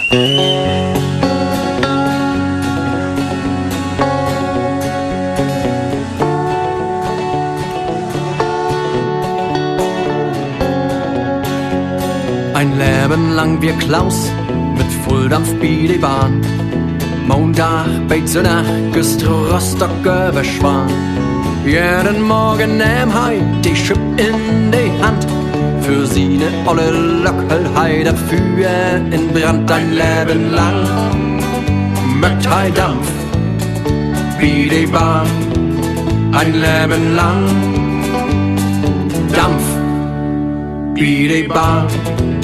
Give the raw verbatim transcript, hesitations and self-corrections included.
Ein Leben lang wir Klaus mit Volldampf bei die Bahn. Montag bei Sonntag ist Rostock überschwan. Jeden Morgen nahm hei die Schipp in die Hand. Für seine olle Lockelhei dafür in Brand ein Leben lang. Mögt hei Dampf wie die Bahn. Ein Leben lang Dampf wie die Bahn.